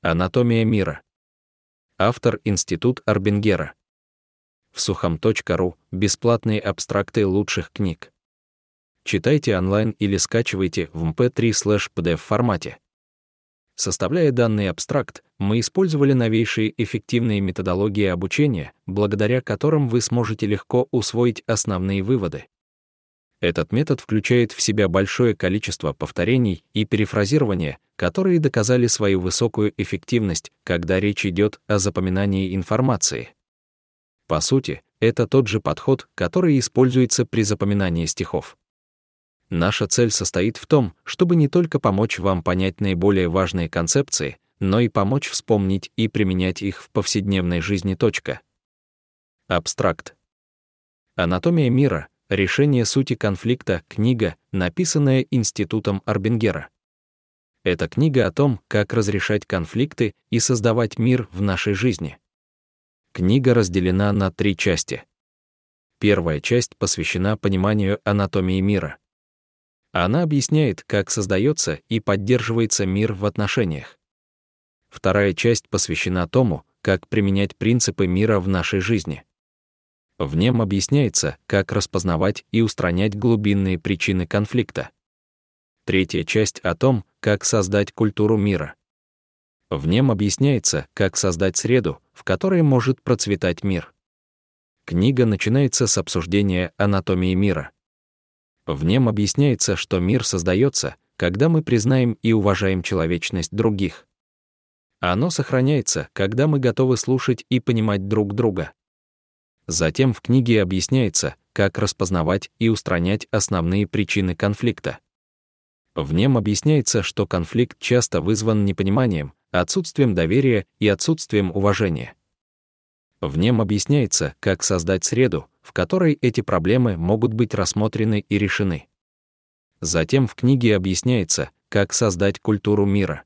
Анатомия мира. Автор Институт Арбингера. Всухом.ру. Бесплатные абстракты лучших книг. Читайте онлайн или скачивайте в mp3/pdf формате. Составляя данный абстракт, мы использовали новейшие эффективные методологии обучения, благодаря которым вы сможете легко усвоить основные выводы. Этот метод включает в себя большое количество повторений и перефразирования, которые доказали свою высокую эффективность, когда речь идет о запоминании информации. По сути, это тот же подход, который используется при запоминании стихов. Наша цель состоит в том, чтобы не только помочь вам понять наиболее важные концепции, но и помочь вспомнить и применять их в повседневной жизни. Абстракт. Анатомия мира. Решение сути конфликта. Книга, написанная Институтом Арбингера. Это книга о том, как разрешать конфликты и создавать мир в нашей жизни. Книга разделена на 3 части. Первая часть посвящена пониманию анатомии мира. Она объясняет, как создается и поддерживается мир в отношениях. Вторая часть посвящена тому, как применять принципы мира в нашей жизни. В нем объясняется, как распознавать и устранять глубинные причины конфликта. Третья часть о том, как создать культуру мира. В нем объясняется, как создать среду, в которой может процветать мир. Книга начинается с обсуждения анатомии мира. В нем объясняется, что мир создается, когда мы признаем и уважаем человечность других. Оно сохраняется, когда мы готовы слушать и понимать друг друга. Затем в книге объясняется, как распознавать и устранять основные причины конфликта. В нем объясняется, что конфликт часто вызван непониманием, отсутствием доверия и отсутствием уважения. В нем объясняется, как создать среду, в которой эти проблемы могут быть рассмотрены и решены. Затем в книге объясняется, как создать культуру мира.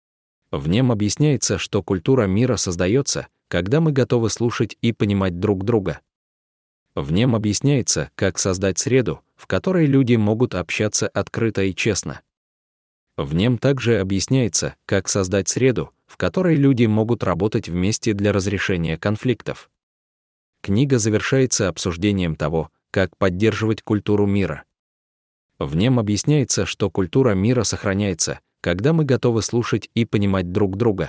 В нем объясняется, что культура мира создается, когда мы готовы слушать и понимать друг друга. В нем объясняется, как создать среду, в которой люди могут общаться открыто и честно. В нем также объясняется, как создать среду, в которой люди могут работать вместе для разрешения конфликтов. Книга завершается обсуждением того, как поддерживать культуру мира. В нем объясняется, что культура мира сохраняется, когда мы готовы слушать и понимать друг друга.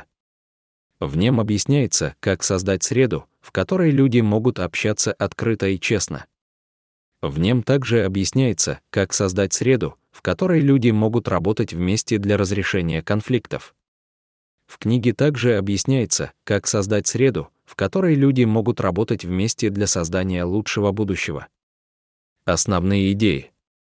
В нем объясняется, как создать среду, в которой люди могут общаться открыто и честно. В нем также объясняется, как создать среду, в которой люди могут работать вместе для разрешения конфликтов. В книге также объясняется, как создать среду, в которой люди могут работать вместе для создания лучшего будущего. Основные идеи.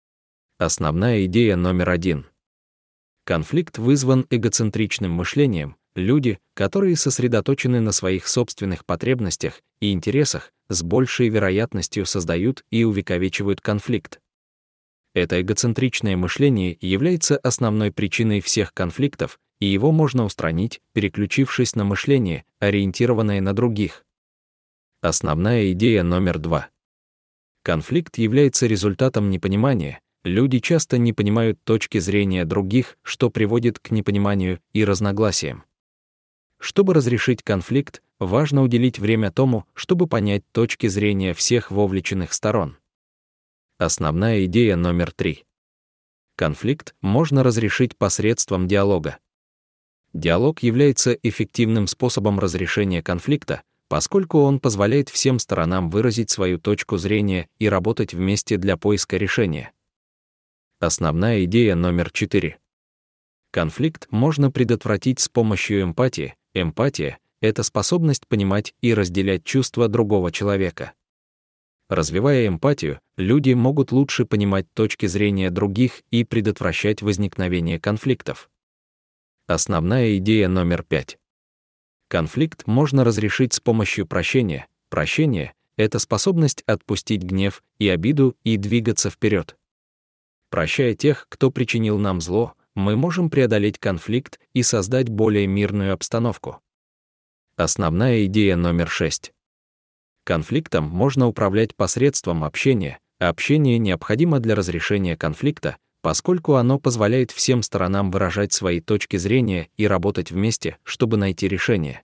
Основная идея номер 1. Конфликт вызван эгоцентричным мышлением. Люди, которые сосредоточены на своих собственных потребностях и интересах, с большей вероятностью создают и увековечивают конфликт. Это эгоцентричное мышление является основной причиной всех конфликтов, и его можно устранить, переключившись на мышление, ориентированное на других. Основная идея номер 2. Конфликт является результатом непонимания. Люди часто не понимают точки зрения других, что приводит к непониманию и разногласиям. Чтобы разрешить конфликт, важно уделить время тому, чтобы понять точки зрения всех вовлеченных сторон. Основная идея номер 3. Конфликт можно разрешить посредством диалога. Диалог является эффективным способом разрешения конфликта, поскольку он позволяет всем сторонам выразить свою точку зрения и работать вместе для поиска решения. Основная идея номер 4. Конфликт можно предотвратить с помощью эмпатии. Эмпатия — это способность понимать и разделять чувства другого человека. Развивая эмпатию, люди могут лучше понимать точки зрения других и предотвращать возникновение конфликтов. Основная идея номер 5. Конфликт можно разрешить с помощью прощения. Прощение — это способность отпустить гнев и обиду и двигаться вперед. Прощая тех, кто причинил нам зло, мы можем преодолеть конфликт и создать более мирную обстановку. Основная идея номер 6. Конфликтом можно управлять посредством общения. Общение необходимо для разрешения конфликта, поскольку оно позволяет всем сторонам выражать свои точки зрения и работать вместе, чтобы найти решение.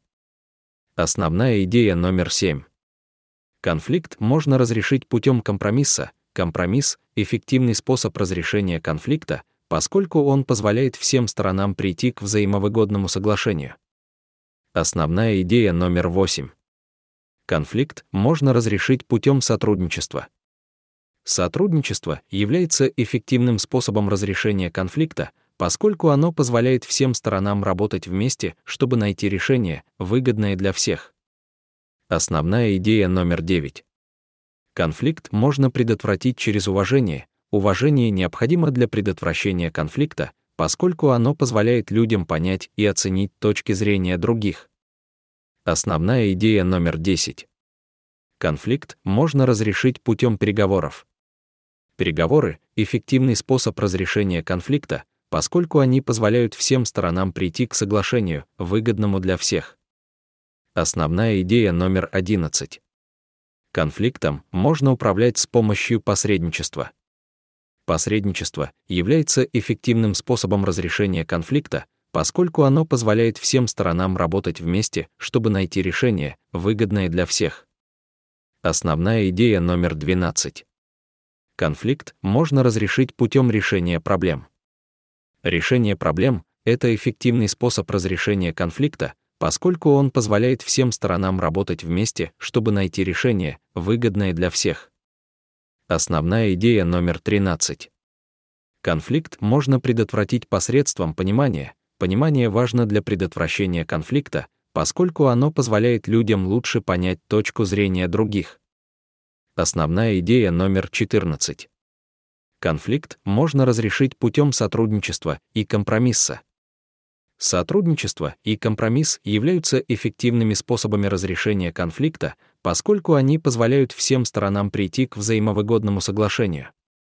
Основная идея номер 7. Конфликт можно разрешить путем компромисса. Компромисс — эффективный способ разрешения конфликта, поскольку он позволяет всем сторонам прийти к взаимовыгодному соглашению. Основная идея номер 8. Конфликт можно разрешить путем сотрудничества. Сотрудничество является эффективным способом разрешения конфликта, поскольку оно позволяет всем сторонам работать вместе, чтобы найти решение, выгодное для всех. Основная идея номер 9. Конфликт можно предотвратить через уважение. Уважение необходимо для предотвращения конфликта, поскольку оно позволяет людям понять и оценить точки зрения других. Основная идея номер 10. Конфликт можно разрешить путем переговоров. Переговоры — эффективный способ разрешения конфликта, поскольку они позволяют всем сторонам прийти к соглашению, выгодному для всех. Основная идея номер 11. Конфликтом можно управлять с помощью посредничества. Посредничество является эффективным способом разрешения конфликта, поскольку оно позволяет всем сторонам работать вместе, чтобы найти решение, выгодное для всех. Основная идея номер 12. Конфликт можно разрешить путем решения проблем. Решение проблем — это эффективный способ разрешения конфликта, поскольку он позволяет всем сторонам работать вместе, чтобы найти решение, выгодное для всех. Основная идея номер 13. Конфликт можно предотвратить посредством понимания. Понимание важно для предотвращения конфликта, поскольку оно позволяет людям лучше понять точку зрения других. Основная идея номер 14. Конфликт можно разрешить путем сотрудничества и компромисса. Сотрудничество и компромисс являются эффективными способами разрешения конфликта, поскольку они позволяют всем сторонам прийти к взаимовыгодному соглашению.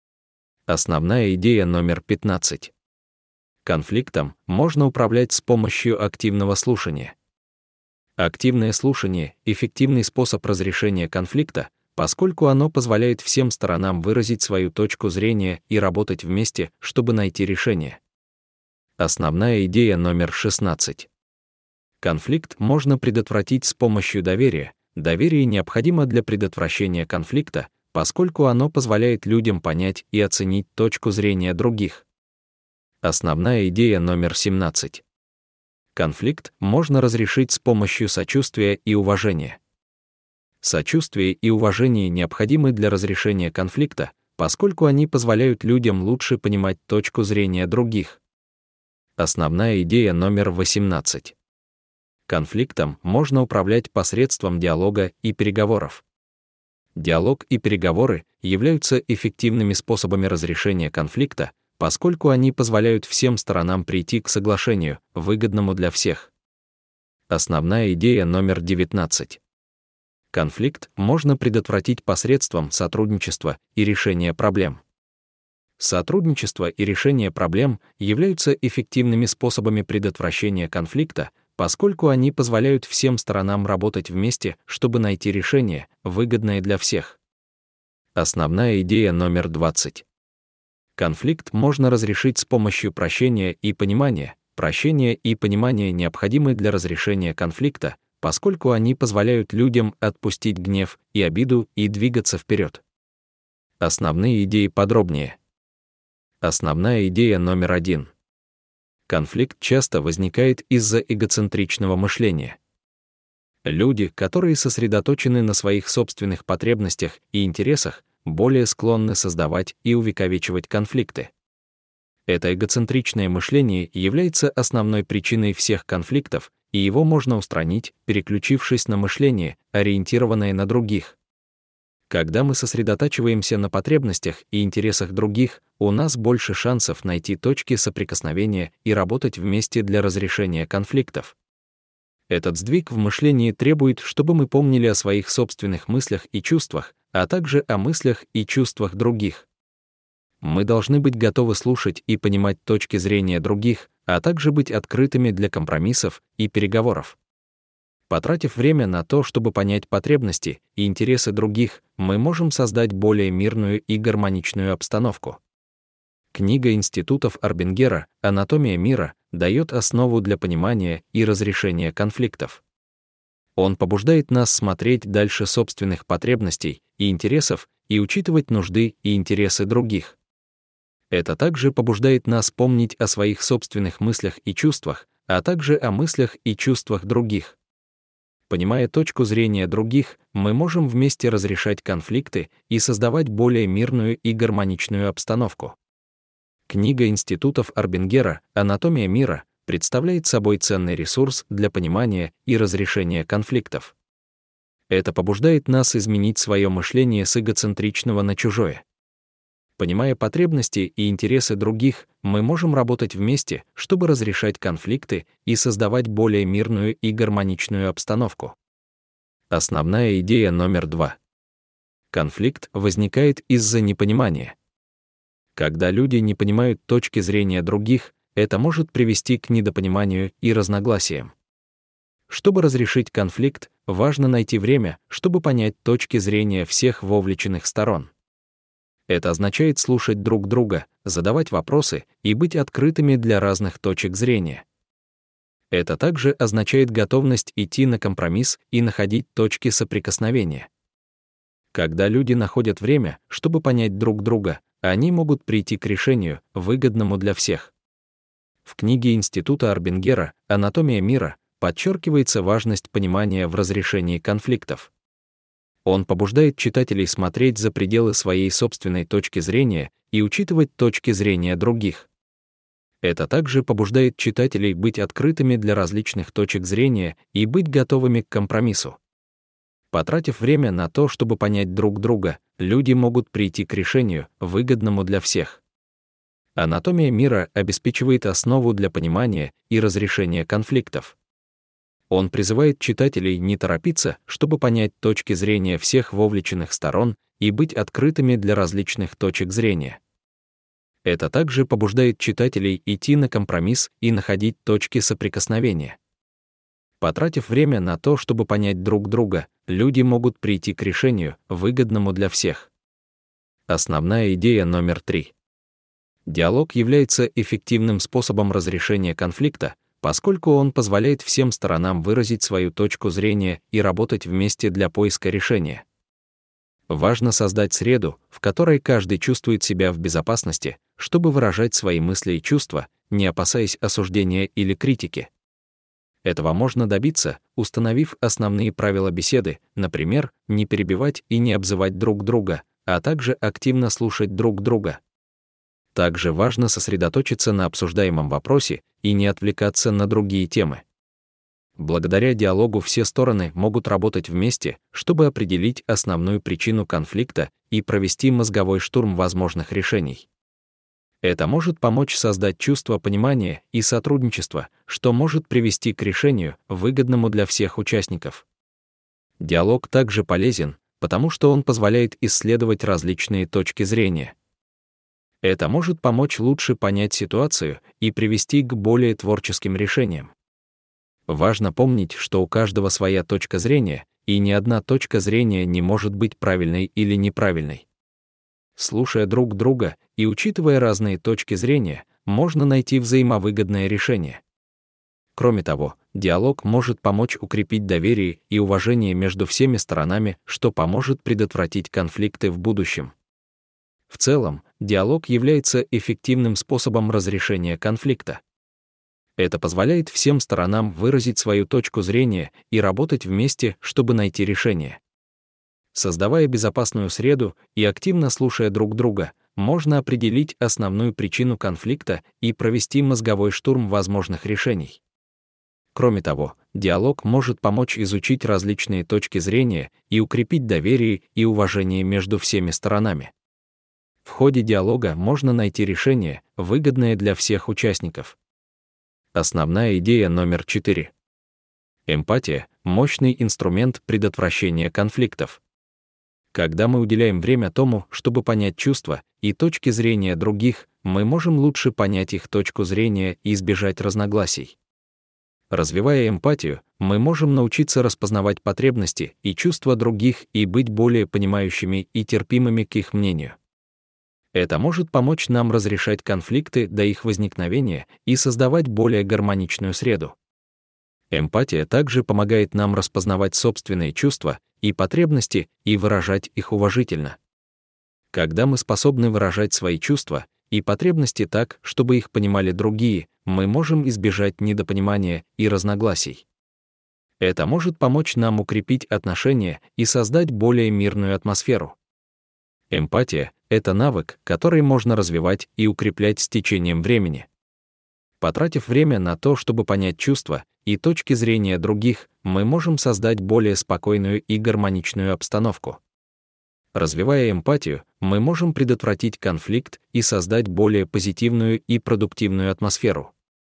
Основная идея номер 15. Конфликтом можно управлять с помощью активного слушания. Активное слушание — эффективный способ разрешения конфликта, поскольку оно позволяет всем сторонам выразить свою точку зрения и работать вместе, чтобы найти решение. Основная идея номер 16. Конфликт можно предотвратить с помощью доверия. Доверие необходимо для предотвращения конфликта, поскольку оно позволяет людям понять и оценить точку зрения других. Основная идея номер 17. Конфликт можно разрешить с помощью сочувствия и уважения. Сочувствие и уважение необходимы для разрешения конфликта, поскольку они позволяют людям лучше понимать точку зрения других. Основная идея номер 18. Конфликтом можно управлять посредством диалога и переговоров. Диалог и переговоры являются эффективными способами разрешения конфликта, поскольку они позволяют всем сторонам прийти к соглашению, выгодному для всех. Основная идея номер 19. Конфликт можно предотвратить посредством сотрудничества и решения проблем. Сотрудничество и решение проблем являются эффективными способами предотвращения конфликта, поскольку они позволяют всем сторонам работать вместе, чтобы найти решение, выгодное для всех. Основная идея номер 20. Конфликт можно разрешить с помощью прощения и понимания. Прощение и понимание необходимы для разрешения конфликта, поскольку они позволяют людям отпустить гнев и обиду и двигаться вперед. Основные идеи подробнее. Основная идея номер 1. Конфликт часто возникает из-за эгоцентричного мышления. Люди, которые сосредоточены на своих собственных потребностях и интересах, более склонны создавать и увековечивать конфликты. Это эгоцентричное мышление является основной причиной всех конфликтов, и его можно устранить, переключившись на мышление, ориентированное на других. Когда мы сосредотачиваемся на потребностях и интересах других, у нас больше шансов найти точки соприкосновения и работать вместе для разрешения конфликтов. Этот сдвиг в мышлении требует, чтобы мы помнили о своих собственных мыслях и чувствах, а также о мыслях и чувствах других. Мы должны быть готовы слушать и понимать точки зрения других, а также быть открытыми для компромиссов и переговоров. Потратив время на то, чтобы понять потребности и интересы других, мы можем создать более мирную и гармоничную обстановку. Книга институтов Арбингера «Анатомия мира» дает основу для понимания и разрешения конфликтов. Он побуждает нас смотреть дальше собственных потребностей и интересов и учитывать нужды и интересы других. Это также побуждает нас помнить о своих собственных мыслях и чувствах, а также о мыслях и чувствах других. Понимая точку зрения других, мы можем вместе разрешать конфликты и создавать более мирную и гармоничную обстановку. Книга институтов Арбингера «Анатомия мира» представляет собой ценный ресурс для понимания и разрешения конфликтов. Это побуждает нас изменить свое мышление с эгоцентричного на чужое. Понимая потребности и интересы других, мы можем работать вместе, чтобы разрешать конфликты и создавать более мирную и гармоничную обстановку. Основная идея номер 2. Конфликт возникает из-за непонимания. Когда люди не понимают точки зрения других, это может привести к недопониманию и разногласиям. Чтобы разрешить конфликт, важно найти время, чтобы понять точки зрения всех вовлеченных сторон. Это означает слушать друг друга, задавать вопросы и быть открытыми для разных точек зрения. Это также означает готовность идти на компромисс и находить точки соприкосновения. Когда люди находят время, чтобы понять друг друга, они могут прийти к решению, выгодному для всех. В книге Института Арбингера «Анатомия мира» подчеркивается важность понимания в разрешении конфликтов. Он побуждает читателей смотреть за пределы своей собственной точки зрения и учитывать точки зрения других. Это также побуждает читателей быть открытыми для различных точек зрения и быть готовыми к компромиссу. Потратив время на то, чтобы понять друг друга, люди могут прийти к решению, выгодному для всех. Анатомия мира обеспечивает основу для понимания и разрешения конфликтов. Он призывает читателей не торопиться, чтобы понять точки зрения всех вовлеченных сторон и быть открытыми для различных точек зрения. Это также побуждает читателей идти на компромисс и находить точки соприкосновения. Потратив время на то, чтобы понять друг друга, люди могут прийти к решению, выгодному для всех. Основная идея номер 3. Диалог является эффективным способом разрешения конфликта, поскольку он позволяет всем сторонам выразить свою точку зрения и работать вместе для поиска решения. Важно создать среду, в которой каждый чувствует себя в безопасности, чтобы выражать свои мысли и чувства, не опасаясь осуждения или критики. Этого можно добиться, установив основные правила беседы, например, не перебивать и не обзывать друг друга, а также активно слушать друг друга. Также важно сосредоточиться на обсуждаемом вопросе и не отвлекаться на другие темы. Благодаря диалогу все стороны могут работать вместе, чтобы определить основную причину конфликта и провести мозговой штурм возможных решений. Это может помочь создать чувство понимания и сотрудничества, что может привести к решению, выгодному для всех участников. Диалог также полезен, потому что он позволяет исследовать различные точки зрения. Это может помочь лучше понять ситуацию и привести к более творческим решениям. Важно помнить, что у каждого своя точка зрения, и ни одна точка зрения не может быть правильной или неправильной. Слушая друг друга и учитывая разные точки зрения, можно найти взаимовыгодное решение. Кроме того, диалог может помочь укрепить доверие и уважение между всеми сторонами, что поможет предотвратить конфликты в будущем. В целом, диалог является эффективным способом разрешения конфликта. Это позволяет всем сторонам выразить свою точку зрения и работать вместе, чтобы найти решение. Создавая безопасную среду и активно слушая друг друга, можно определить основную причину конфликта и провести мозговой штурм возможных решений. Кроме того, диалог может помочь изучить различные точки зрения и укрепить доверие и уважение между всеми сторонами. В ходе диалога можно найти решение, выгодное для всех участников. Основная идея номер 4. Эмпатия — мощный инструмент предотвращения конфликтов. Когда мы уделяем время тому, чтобы понять чувства и точки зрения других, мы можем лучше понять их точку зрения и избежать разногласий. Развивая эмпатию, мы можем научиться распознавать потребности и чувства других и быть более понимающими и терпимыми к их мнению. Это может помочь нам разрешать конфликты до их возникновения и создавать более гармоничную среду. Эмпатия также помогает нам распознавать собственные чувства и потребности и выражать их уважительно. Когда мы способны выражать свои чувства и потребности так, чтобы их понимали другие, мы можем избежать недопонимания и разногласий. Это может помочь нам укрепить отношения и создать более мирную атмосферу. Эмпатия — это навык, который можно развивать и укреплять с течением времени. Потратив время на то, чтобы понять чувства и точки зрения других, мы можем создать более спокойную и гармоничную обстановку. Развивая эмпатию, мы можем предотвратить конфликт и создать более позитивную и продуктивную атмосферу.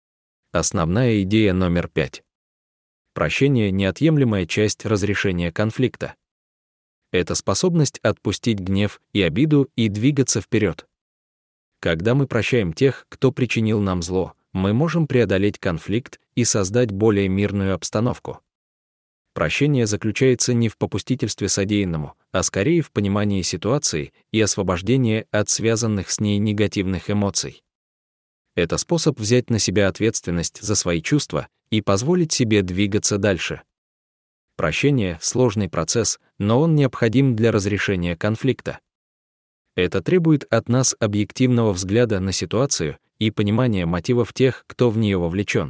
Основная идея номер 5. Прощение — неотъемлемая часть разрешения конфликта. Это способность отпустить гнев и обиду и двигаться вперед. Когда мы прощаем тех, кто причинил нам зло, мы можем преодолеть конфликт и создать более мирную обстановку. Прощение заключается не в попустительстве содеянному, а скорее в понимании ситуации и освобождении от связанных с ней негативных эмоций. Это способ взять на себя ответственность за свои чувства и позволить себе двигаться дальше. Прощение — сложный процесс, но он необходим для разрешения конфликта. Это требует от нас объективного взгляда на ситуацию и понимания мотивов тех, кто в нее вовлечен.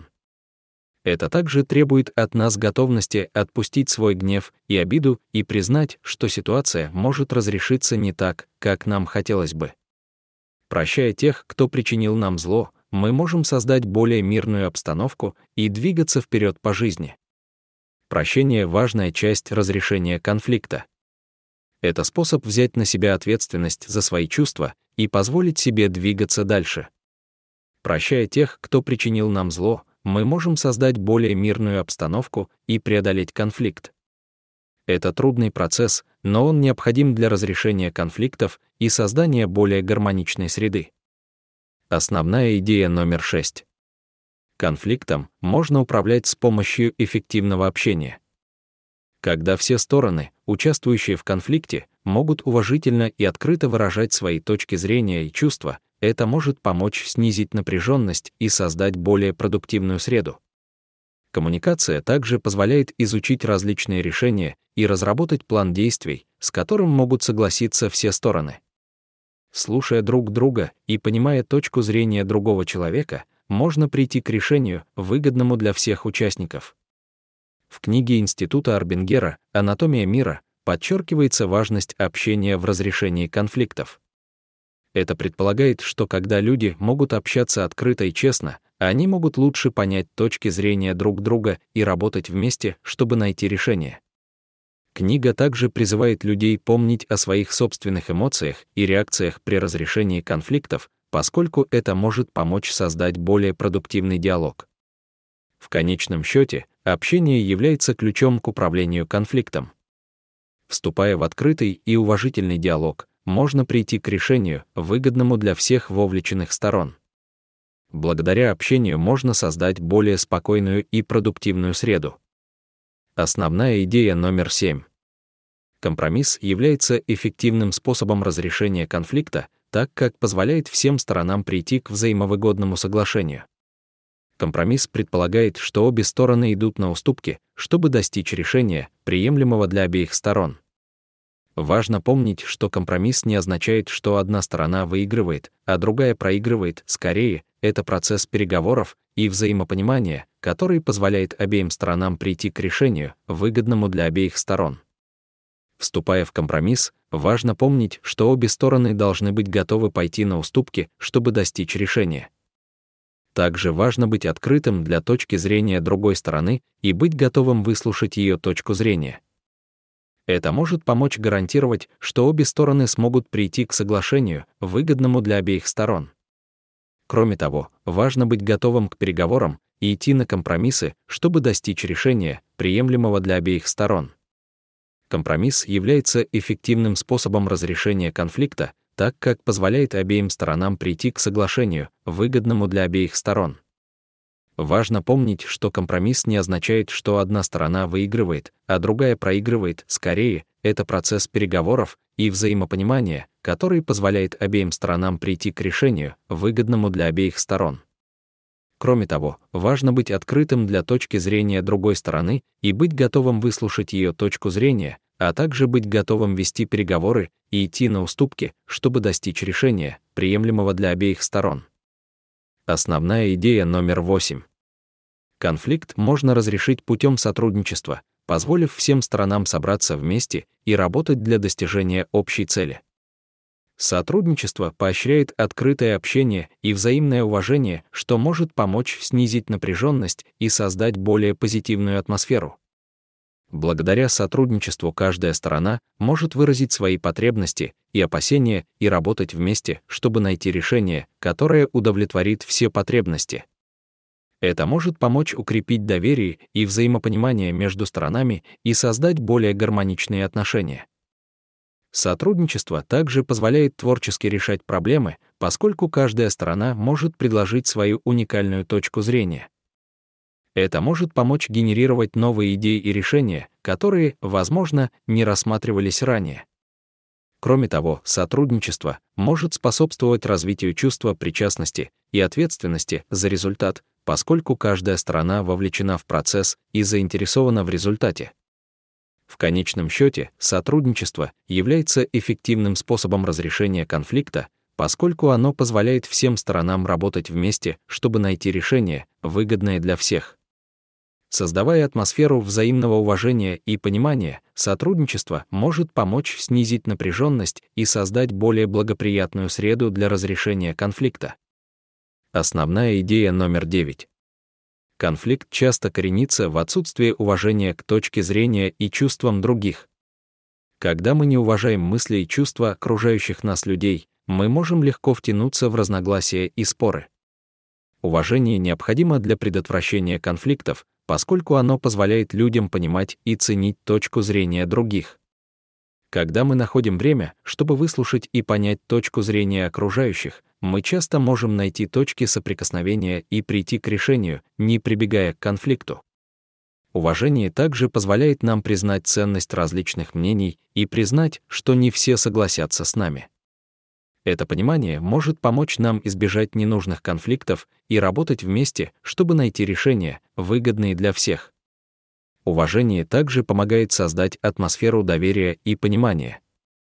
Это также требует от нас готовности отпустить свой гнев и обиду и признать, что ситуация может разрешиться не так, как нам хотелось бы. Прощая тех, кто причинил нам зло, мы можем создать более мирную обстановку и двигаться вперед по жизни. Прощение — важная часть разрешения конфликта. Это способ взять на себя ответственность за свои чувства и позволить себе двигаться дальше. Прощая тех, кто причинил нам зло, мы можем создать более мирную обстановку и преодолеть конфликт. Это трудный процесс, но он необходим для разрешения конфликтов и создания более гармоничной среды. Основная идея номер 6. Конфликтом можно управлять с помощью эффективного общения. Когда все стороны, участвующие в конфликте, могут уважительно и открыто выражать свои точки зрения и чувства, это может помочь снизить напряженность и создать более продуктивную среду. Коммуникация также позволяет изучить различные решения и разработать план действий, с которым могут согласиться все стороны. Слушая друг друга и понимая точку зрения другого человека, можно прийти к решению, выгодному для всех участников. В книге Института Арбингера «Анатомия мира» подчеркивается важность общения в разрешении конфликтов. Это предполагает, что когда люди могут общаться открыто и честно, они могут лучше понять точки зрения друг друга и работать вместе, чтобы найти решение. Книга также призывает людей помнить о своих собственных эмоциях и реакциях при разрешении конфликтов, поскольку это может помочь создать более продуктивный диалог. В конечном счете, общение является ключом к управлению конфликтом. Вступая в открытый и уважительный диалог, можно прийти к решению, выгодному для всех вовлеченных сторон. Благодаря общению можно создать более спокойную и продуктивную среду. Основная идея номер 7. Компромисс является эффективным способом разрешения конфликта, так как позволяет всем сторонам прийти к взаимовыгодному соглашению. Компромисс предполагает, что обе стороны идут на уступки, чтобы достичь решения, приемлемого для обеих сторон. Важно помнить, что компромисс не означает, что одна сторона выигрывает, а другая проигрывает. Скорее, это процесс переговоров и взаимопонимания, который позволяет обеим сторонам прийти к решению, выгодному для обеих сторон. Вступая в компромисс, важно помнить, что обе стороны должны быть готовы пойти на уступки, чтобы достичь решения. Также важно быть открытым для точки зрения другой стороны и быть готовым выслушать ее точку зрения. Это может помочь гарантировать, что обе стороны смогут прийти к соглашению, выгодному для обеих сторон. Кроме того, важно быть готовым к переговорам и идти на компромиссы, чтобы достичь решения, приемлемого для обеих сторон. Компромисс является эффективным способом разрешения конфликта, так как позволяет обеим сторонам прийти к соглашению, выгодному для обеих сторон. Важно помнить, что компромисс не означает, что одна сторона выигрывает, а другая проигрывает. Скорее, это процесс переговоров и взаимопонимания, который позволяет обеим сторонам прийти к решению, выгодному для обеих сторон. Кроме того, важно быть открытым для точки зрения другой стороны и быть готовым выслушать ее точку зрения, а также быть готовым вести переговоры и идти на уступки, чтобы достичь решения, приемлемого для обеих сторон. Основная идея номер 8. Конфликт можно разрешить путем сотрудничества, позволив всем сторонам собраться вместе и работать для достижения общей цели. Сотрудничество поощряет открытое общение и взаимное уважение, что может помочь снизить напряженность и создать более позитивную атмосферу. Благодаря сотрудничеству каждая сторона может выразить свои потребности и опасения и работать вместе, чтобы найти решение, которое удовлетворит все потребности. Это может помочь укрепить доверие и взаимопонимание между сторонами и создать более гармоничные отношения. Сотрудничество также позволяет творчески решать проблемы, поскольку каждая сторона может предложить свою уникальную точку зрения. Это может помочь генерировать новые идеи и решения, которые, возможно, не рассматривались ранее. Кроме того, сотрудничество может способствовать развитию чувства причастности и ответственности за результат, поскольку каждая сторона вовлечена в процесс и заинтересована в результате. В конечном счете, сотрудничество является эффективным способом разрешения конфликта, поскольку оно позволяет всем сторонам работать вместе, чтобы найти решение, выгодное для всех. Создавая атмосферу взаимного уважения и понимания, сотрудничество может помочь снизить напряженность и создать более благоприятную среду для разрешения конфликта. Основная идея номер 9. Конфликт часто коренится в отсутствии уважения к точке зрения и чувствам других. Когда мы не уважаем мысли и чувства окружающих нас людей, мы можем легко втянуться в разногласия и споры. Уважение необходимо для предотвращения конфликтов, поскольку оно позволяет людям понимать и ценить точку зрения других. Когда мы находим время, чтобы выслушать и понять точку зрения окружающих, мы часто можем найти точки соприкосновения и прийти к решению, не прибегая к конфликту. Уважение также позволяет нам признать ценность различных мнений и признать, что не все согласятся с нами. Это понимание может помочь нам избежать ненужных конфликтов и работать вместе, чтобы найти решения, выгодные для всех. Уважение также помогает создать атмосферу доверия и понимания.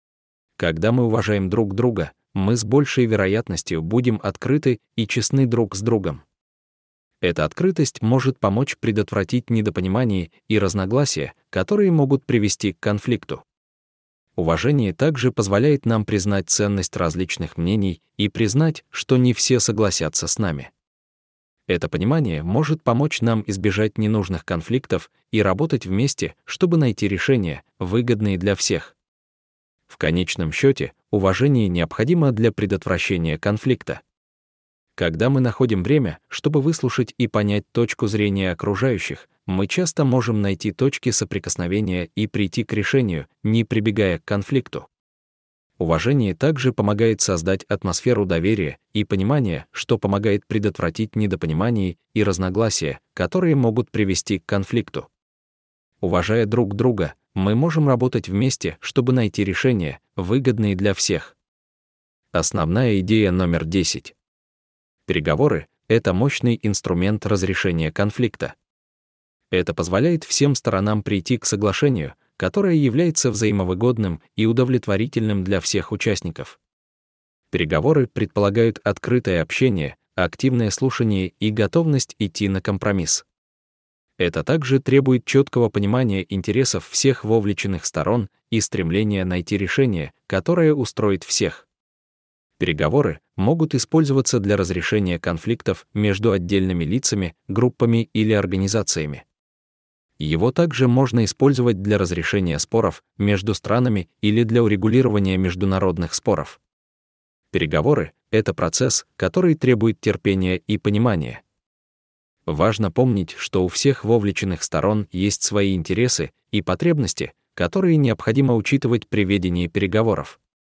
Когда мы уважаем друг друга, мы с большей вероятностью будем открыты и честны друг с другом. Эта открытость может помочь предотвратить недопонимание и разногласия, которые могут привести к конфликту. Уважение также позволяет нам признать ценность различных мнений и признать, что не все согласятся с нами. Это понимание может помочь нам избежать ненужных конфликтов и работать вместе, чтобы найти решения, выгодные для всех. В конечном счете, уважение необходимо для предотвращения конфликта. Когда мы находим время, чтобы выслушать и понять точку зрения окружающих, мы часто можем найти точки соприкосновения и прийти к решению, не прибегая к конфликту. Уважение также помогает создать атмосферу доверия и понимания, что помогает предотвратить недопонимание и разногласия, которые могут привести к конфликту. Уважая друг друга, мы можем работать вместе, чтобы найти решения, выгодные для всех. Основная идея номер 10. Переговоры — это мощный инструмент разрешения конфликта. Это позволяет всем сторонам прийти к соглашению, которое является взаимовыгодным и удовлетворительным для всех участников. Переговоры предполагают открытое общение, активное слушание и готовность идти на компромисс. Это также требует четкого понимания интересов всех вовлеченных сторон и стремления найти решение, которое устроит всех. Переговоры могут использоваться для разрешения конфликтов между отдельными лицами, группами или организациями. Его также можно использовать для разрешения споров между странами или для урегулирования международных споров. Переговоры — это процесс, который требует терпения и понимания. Важно помнить, что у всех вовлеченных сторон есть свои интересы и потребности, которые необходимо учитывать при ведении переговоров.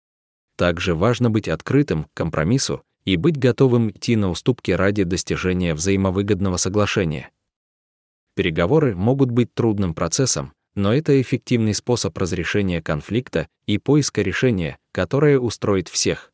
Также важно быть открытым к компромиссу и быть готовым идти на уступки ради достижения взаимовыгодного соглашения. Переговоры могут быть трудным процессом, но это эффективный способ разрешения конфликта и поиска решения, которое устроит всех.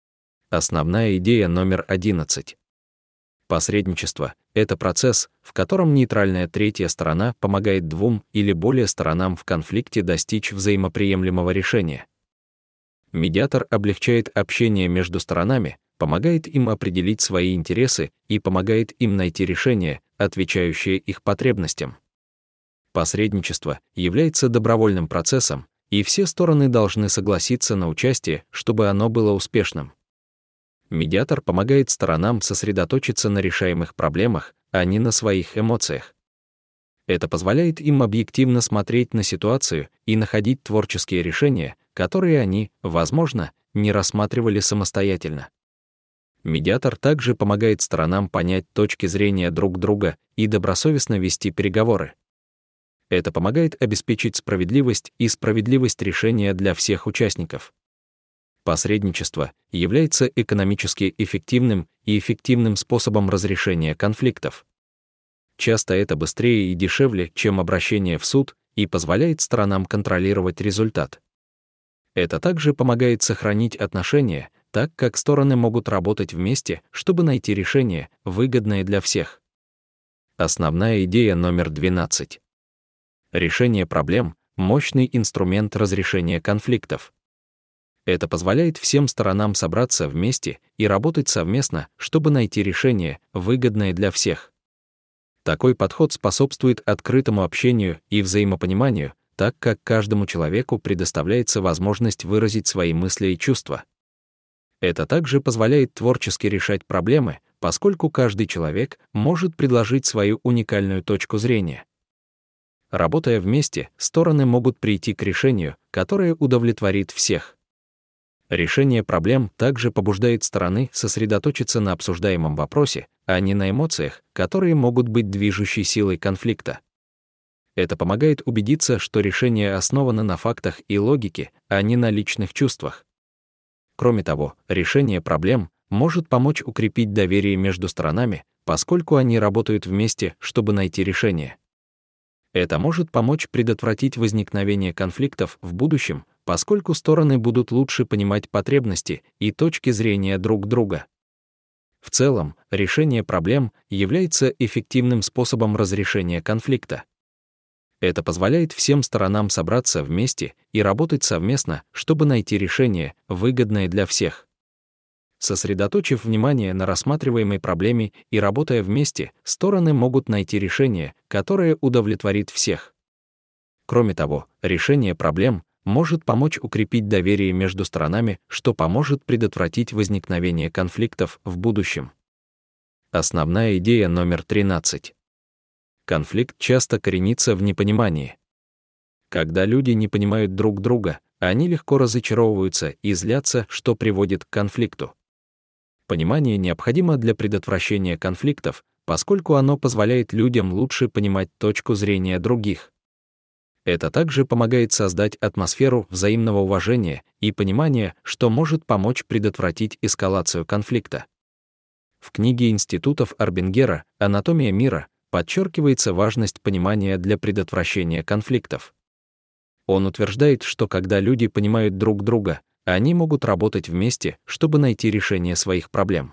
Основная идея номер 11. Посредничество — это процесс, в котором нейтральная третья сторона помогает двум или более сторонам в конфликте достичь взаимоприемлемого решения. Медиатор облегчает общение между сторонами, помогает им определить свои интересы и помогает им найти решение, отвечающее их потребностям. Посредничество является добровольным процессом, и все стороны должны согласиться на участие, чтобы оно было успешным. Медиатор помогает сторонам сосредоточиться на решаемых проблемах, а не на своих эмоциях. Это позволяет им объективно смотреть на ситуацию и находить творческие решения, которые они, возможно, не рассматривали самостоятельно. Медиатор также помогает сторонам понять точки зрения друг друга и добросовестно вести переговоры. Это помогает обеспечить справедливость и справедливость решения для всех участников. Посредничество является экономически эффективным и эффективным способом разрешения конфликтов. Часто это быстрее и дешевле, чем обращение в суд, и позволяет сторонам контролировать результат. Это также помогает сохранить отношения, так как стороны могут работать вместе, чтобы найти решение, выгодное для всех. Основная идея номер 12. Решение проблем — мощный инструмент разрешения конфликтов. Это позволяет всем сторонам собраться вместе и работать совместно, чтобы найти решение, выгодное для всех. Такой подход способствует открытому общению и взаимопониманию, так как каждому человеку предоставляется возможность выразить свои мысли и чувства. Это также позволяет творчески решать проблемы, поскольку каждый человек может предложить свою уникальную точку зрения. Работая вместе, стороны могут прийти к решению, которое удовлетворит всех. Решение проблем также побуждает стороны сосредоточиться на обсуждаемом вопросе, а не на эмоциях, которые могут быть движущей силой конфликта. Это помогает убедиться, что решение основано на фактах и логике, а не на личных чувствах. Кроме того, решение проблем может помочь укрепить доверие между сторонами, поскольку они работают вместе, чтобы найти решение. Это может помочь предотвратить возникновение конфликтов в будущем, поскольку стороны будут лучше понимать потребности и точки зрения друг друга. В целом, решение проблем является эффективным способом разрешения конфликта. Это позволяет всем сторонам собраться вместе и работать совместно, чтобы найти решение, выгодное для всех. Сосредоточив внимание на рассматриваемой проблеме и работая вместе, стороны могут найти решение, которое удовлетворит всех. Кроме того, решение проблем может помочь укрепить доверие между сторонами, что поможет предотвратить возникновение конфликтов в будущем. Основная идея номер 13. Конфликт часто коренится в непонимании. Когда люди не понимают друг друга, они легко разочаровываются и злятся, что приводит к конфликту. Понимание необходимо для предотвращения конфликтов, поскольку оно позволяет людям лучше понимать точку зрения других. Это также помогает создать атмосферу взаимного уважения и понимания, что может помочь предотвратить эскалацию конфликта. В книге институтов Арбингера «Анатомия мира» подчеркивается важность понимания для предотвращения конфликтов. Он утверждает, что когда люди понимают друг друга, они могут работать вместе, чтобы найти решение своих проблем.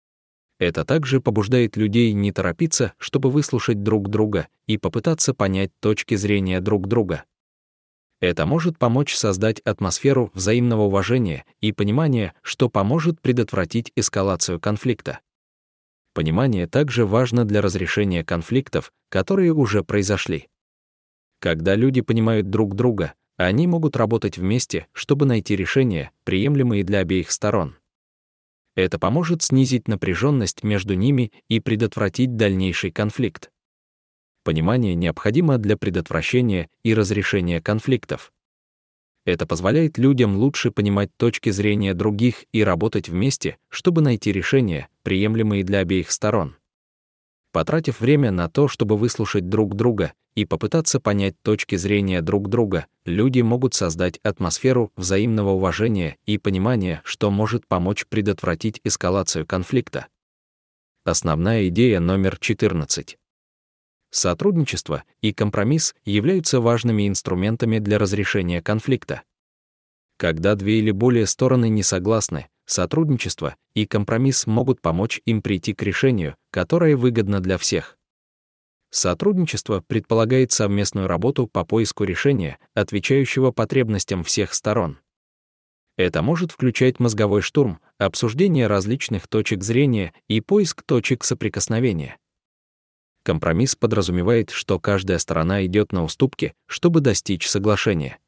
Это также побуждает людей не торопиться, чтобы выслушать друг друга и попытаться понять точки зрения друг друга. Это может помочь создать атмосферу взаимного уважения и понимания, что поможет предотвратить эскалацию конфликта. Понимание также важно для разрешения конфликтов, которые уже произошли. Когда люди понимают друг друга, они могут работать вместе, чтобы найти решения, приемлемые для обеих сторон. Это поможет снизить напряженность между ними и предотвратить дальнейший конфликт. Понимание необходимо для предотвращения и разрешения конфликтов. Это позволяет людям лучше понимать точки зрения других и работать вместе, чтобы найти решения, приемлемые для обеих сторон. Потратив время на то, чтобы выслушать друг друга и попытаться понять точки зрения друг друга, люди могут создать атмосферу взаимного уважения и понимания, что может помочь предотвратить эскалацию конфликта. Основная идея номер 14. Сотрудничество и компромисс являются важными инструментами для разрешения конфликта. Когда две или более стороны не согласны, сотрудничество и компромисс могут помочь им прийти к решению, которое выгодно для всех. Сотрудничество предполагает совместную работу по поиску решения, отвечающего потребностям всех сторон. Это может включать мозговой штурм, обсуждение различных точек зрения и поиск точек соприкосновения. Компромисс подразумевает, что каждая сторона идет на уступки, чтобы достичь соглашения.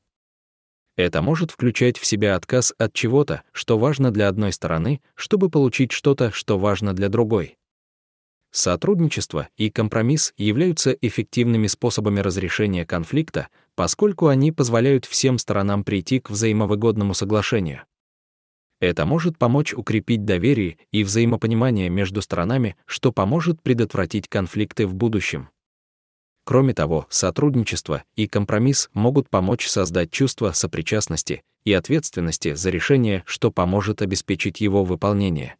Это может включать в себя отказ от чего-то, что важно для одной стороны, чтобы получить что-то, что важно для другой. Сотрудничество и компромисс являются эффективными способами разрешения конфликта, поскольку они позволяют всем сторонам прийти к взаимовыгодному соглашению. Это может помочь укрепить доверие и взаимопонимание между сторонами, что поможет предотвратить конфликты в будущем. Кроме того, сотрудничество и компромисс могут помочь создать чувство сопричастности и ответственности за решение, что поможет обеспечить его выполнение.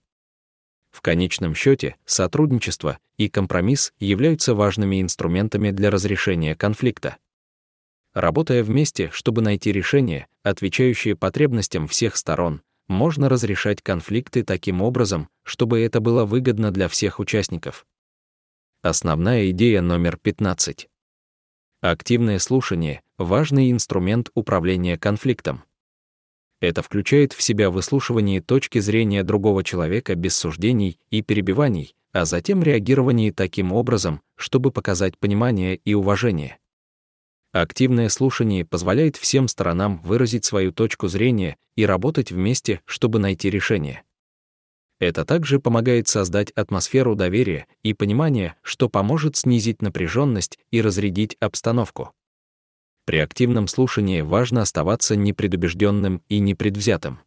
В конечном счете, сотрудничество и компромисс являются важными инструментами для разрешения конфликта. Работая вместе, чтобы найти решение, отвечающее потребностям всех сторон, можно разрешать конфликты таким образом, чтобы это было выгодно для всех участников. Основная идея номер 15. Активное слушание — важный инструмент управления конфликтом. Это включает в себя выслушивание точки зрения другого человека без суждений и перебиваний, а затем реагирование таким образом, чтобы показать понимание и уважение. Активное слушание позволяет всем сторонам выразить свою точку зрения и работать вместе, чтобы найти решение. Это также помогает создать атмосферу доверия и понимания, что поможет снизить напряженность и разрядить обстановку. При активном слушании важно оставаться непредубежденным и непредвзятым.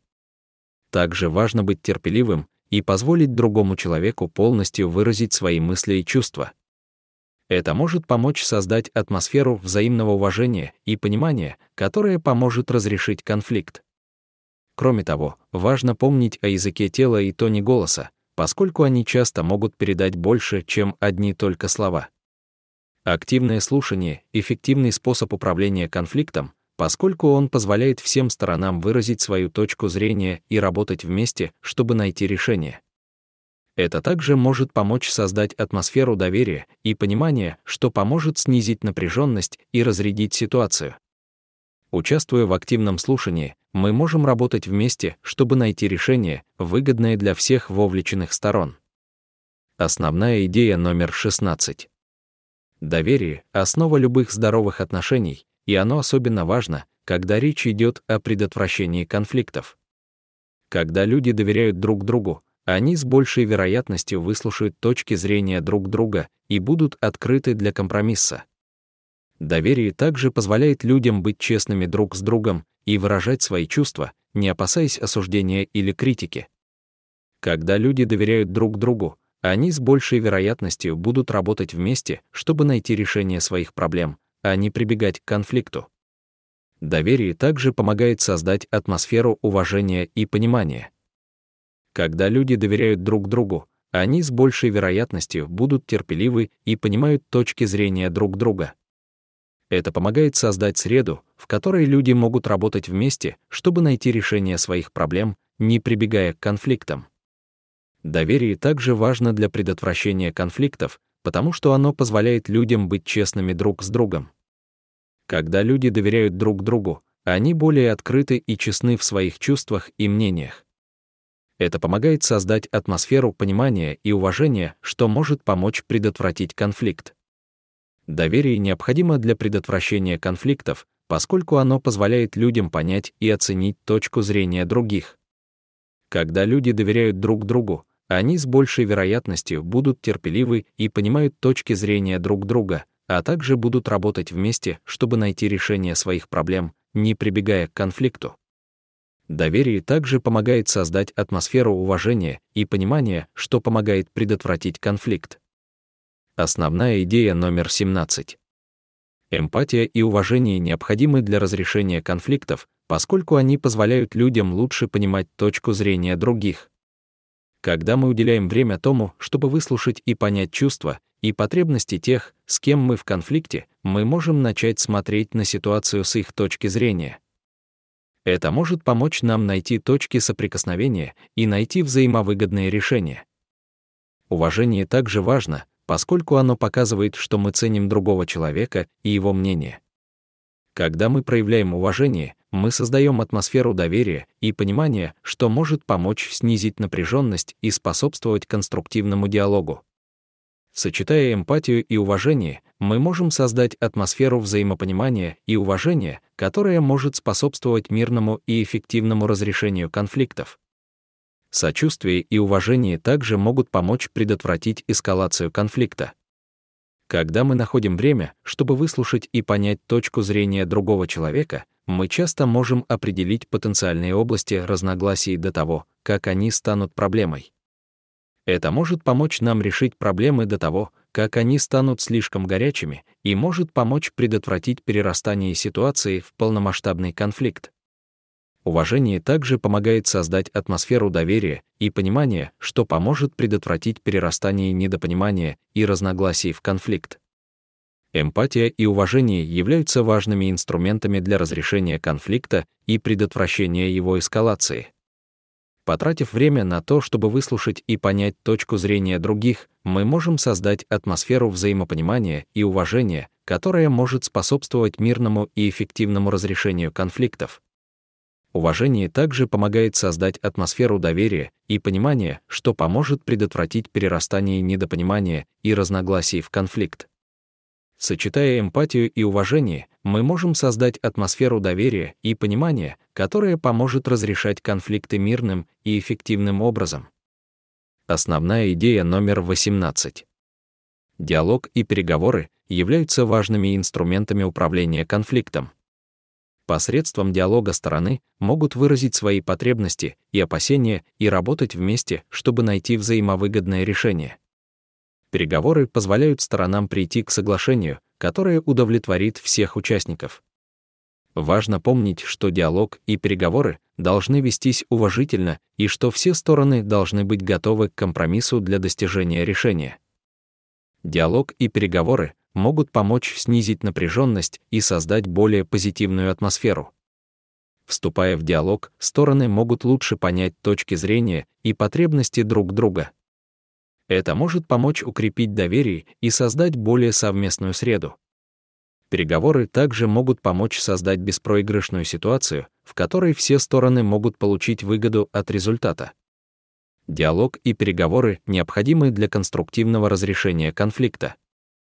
Также важно быть терпеливым и позволить другому человеку полностью выразить свои мысли и чувства. Это может помочь создать атмосферу взаимного уважения и понимания, которая поможет разрешить конфликт. Кроме того, важно помнить о языке тела и тоне голоса, поскольку они часто могут передать больше, чем одни только слова. Активное слушание — эффективный способ управления конфликтом, поскольку он позволяет всем сторонам выразить свою точку зрения и работать вместе, чтобы найти решение. Это также может помочь создать атмосферу доверия и понимания, что поможет снизить напряженность и разрядить ситуацию. Участвуя в активном слушании, мы можем работать вместе, чтобы найти решение, выгодное для всех вовлеченных сторон. Основная идея номер 16. Доверие — основа любых здоровых отношений, и оно особенно важно, когда речь идет о предотвращении конфликтов. Когда люди доверяют друг другу, они с большей вероятностью выслушают точки зрения друг друга и будут открыты для компромисса. Доверие также позволяет людям быть честными друг с другом и выражать свои чувства, не опасаясь осуждения или критики. Когда люди доверяют друг другу, они с большей вероятностью будут работать вместе, чтобы найти решение своих проблем, а не прибегать к конфликту. Доверие также помогает создать атмосферу уважения и понимания. Когда люди доверяют друг другу, они с большей вероятностью будут терпеливы и понимают точки зрения друг друга. Это помогает создать среду, в которой люди могут работать вместе, чтобы найти решение своих проблем, не прибегая к конфликтам. Доверие также важно для предотвращения конфликтов, потому что оно позволяет людям быть честными друг с другом. Когда люди доверяют друг другу, они более открыты и честны в своих чувствах и мнениях. Это помогает создать атмосферу понимания и уважения, что может помочь предотвратить конфликт. Доверие необходимо для предотвращения конфликтов, поскольку оно позволяет людям понять и оценить точку зрения других. Когда люди доверяют друг другу, они с большей вероятностью будут терпеливы и понимают точки зрения друг друга, а также будут работать вместе, чтобы найти решение своих проблем, не прибегая к конфликту. Доверие также помогает создать атмосферу уважения и понимания, что помогает предотвратить конфликт. Основная идея номер 17. Эмпатия и уважение необходимы для разрешения конфликтов, поскольку они позволяют людям лучше понимать точку зрения других. Когда мы уделяем время тому, чтобы выслушать и понять чувства и потребности тех, с кем мы в конфликте, мы можем начать смотреть на ситуацию с их точки зрения. Это может помочь нам найти точки соприкосновения и найти взаимовыгодные решения. Уважение также важно, поскольку оно показывает, что мы ценим другого человека и его мнение. Когда мы проявляем уважение, мы создаем атмосферу доверия и понимания, что может помочь снизить напряженность и способствовать конструктивному диалогу. Сочетая эмпатию и уважение, мы можем создать атмосферу взаимопонимания и уважения, которая может способствовать мирному и эффективному разрешению конфликтов. Сочувствие и уважение также могут помочь предотвратить эскалацию конфликта. Когда мы находим время, чтобы выслушать и понять точку зрения другого человека, мы часто можем определить потенциальные области разногласий до того, как они станут проблемой. Это может помочь нам решить проблемы до того, как они станут слишком горячими, и может помочь предотвратить перерастание ситуации в полномасштабный конфликт. Уважение также помогает создать атмосферу доверия и понимания, что поможет предотвратить перерастание недопонимания и разногласий в конфликт. Эмпатия и уважение являются важными инструментами для разрешения конфликта и предотвращения его эскалации. Потратив время на то, чтобы выслушать и понять точку зрения других, мы можем создать атмосферу взаимопонимания и уважения, которая может способствовать мирному и эффективному разрешению конфликтов. Уважение также помогает создать атмосферу доверия и понимания, что поможет предотвратить перерастание недопонимания и разногласий в конфликт. Сочетая эмпатию и уважение, мы можем создать атмосферу доверия и понимания, которая поможет разрешать конфликты мирным и эффективным образом. Основная идея номер 18. Диалог и переговоры являются важными инструментами управления конфликтом. Посредством диалога стороны могут выразить свои потребности и опасения и работать вместе, чтобы найти взаимовыгодное решение. Переговоры позволяют сторонам прийти к соглашению, которое удовлетворит всех участников. Важно помнить, что диалог и переговоры должны вестись уважительно и что все стороны должны быть готовы к компромиссу для достижения решения. Диалог и переговоры могут помочь снизить напряженность и создать более позитивную атмосферу. Вступая в диалог, стороны могут лучше понять точки зрения и потребности друг друга. Это может помочь укрепить доверие и создать более совместную среду. Переговоры также могут помочь создать беспроигрышную ситуацию, в которой все стороны могут получить выгоду от результата. Диалог и переговоры необходимы для конструктивного разрешения конфликта.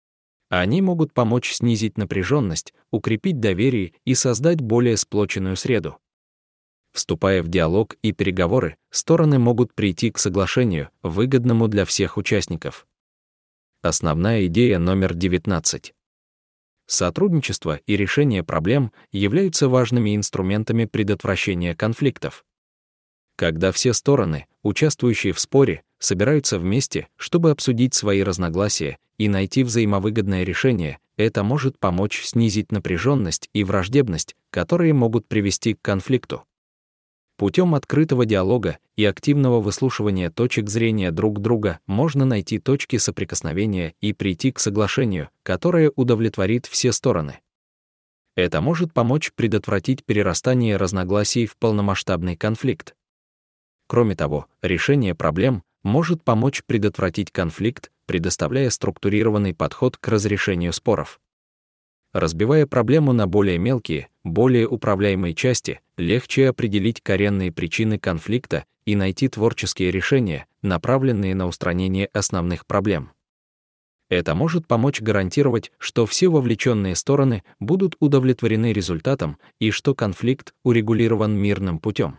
Они могут помочь снизить напряженность, укрепить доверие и создать более сплоченную среду. Вступая в диалог и переговоры, стороны могут прийти к соглашению, выгодному для всех участников. Основная идея номер 19. Сотрудничество и решение проблем являются важными инструментами предотвращения конфликтов. Когда все стороны, участвующие в споре, собираются вместе, чтобы обсудить свои разногласия и найти взаимовыгодное решение, это может помочь снизить напряженность и враждебность, которые могут привести к конфликту. Путем открытого диалога и активного выслушивания точек зрения друг друга можно найти точки соприкосновения и прийти к соглашению, которое удовлетворит все стороны. Это может помочь предотвратить перерастание разногласий в полномасштабный конфликт. Кроме того, решение проблем может помочь предотвратить конфликт, предоставляя структурированный подход к разрешению споров. Разбивая проблему на более мелкие, более управляемые части, легче определить коренные причины конфликта и найти творческие решения, направленные на устранение основных проблем. Это может помочь гарантировать, что все вовлеченные стороны будут удовлетворены результатом и что конфликт урегулирован мирным путем.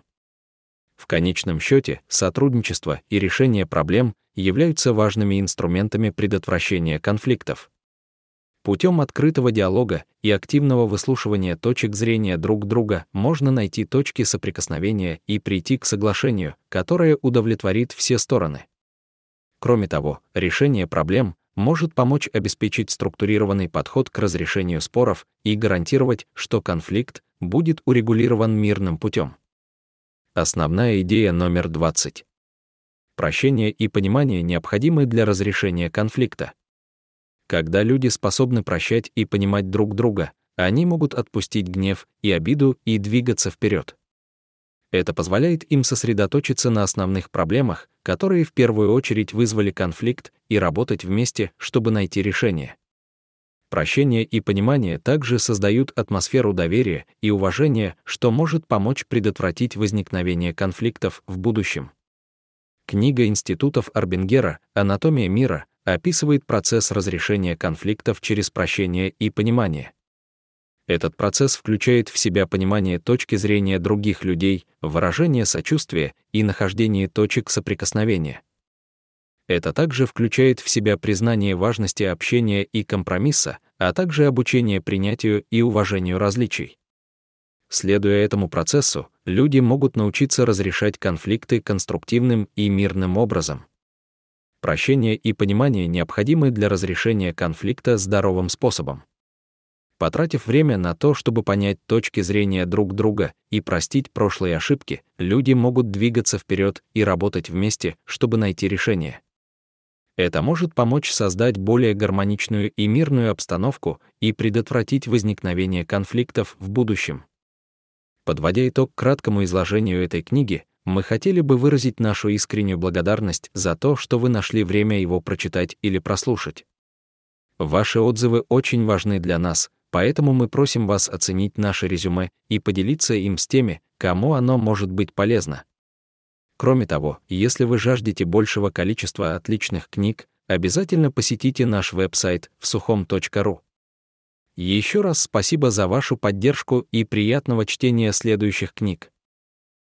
В конечном счете, сотрудничество и решение проблем являются важными инструментами предотвращения конфликтов. Путем открытого диалога и активного выслушивания точек зрения друг друга можно найти точки соприкосновения и прийти к соглашению, которое удовлетворит все стороны. Кроме того, решение проблем может помочь обеспечить структурированный подход к разрешению споров и гарантировать, что конфликт будет урегулирован мирным путем. Основная идея номер 20. Прощение и понимание необходимы для разрешения конфликта. Когда люди способны прощать и понимать друг друга, они могут отпустить гнев и обиду и двигаться вперед. Это позволяет им сосредоточиться на основных проблемах, которые в первую очередь вызвали конфликт, и работать вместе, чтобы найти решение. Прощение и понимание также создают атмосферу доверия и уважения, что может помочь предотвратить возникновение конфликтов в будущем. Книга институтов Арбингера «Анатомия мира» описывает процесс разрешения конфликтов через прощение и понимание. Этот процесс включает в себя понимание точки зрения других людей, выражение сочувствия и нахождение точек соприкосновения. Это также включает в себя признание важности общения и компромисса, а также обучение принятию и уважению различий. Следуя этому процессу, люди могут научиться разрешать конфликты конструктивным и мирным образом. Прощение и понимание необходимы для разрешения конфликта здоровым способом. Потратив время на то, чтобы понять точки зрения друг друга и простить прошлые ошибки, люди могут двигаться вперед и работать вместе, чтобы найти решение. Это может помочь создать более гармоничную и мирную обстановку и предотвратить возникновение конфликтов в будущем. Подводя итог краткому изложению этой книги, мы хотели бы выразить нашу искреннюю благодарность за то, что вы нашли время его прочитать или прослушать. Ваши отзывы очень важны для нас, поэтому мы просим вас оценить наше резюме и поделиться им с теми, кому оно может быть полезно. Кроме того, если вы жаждете большего количества отличных книг, обязательно посетите наш веб-сайт всухом.ру. Еще раз спасибо за вашу поддержку и приятного чтения следующих книг.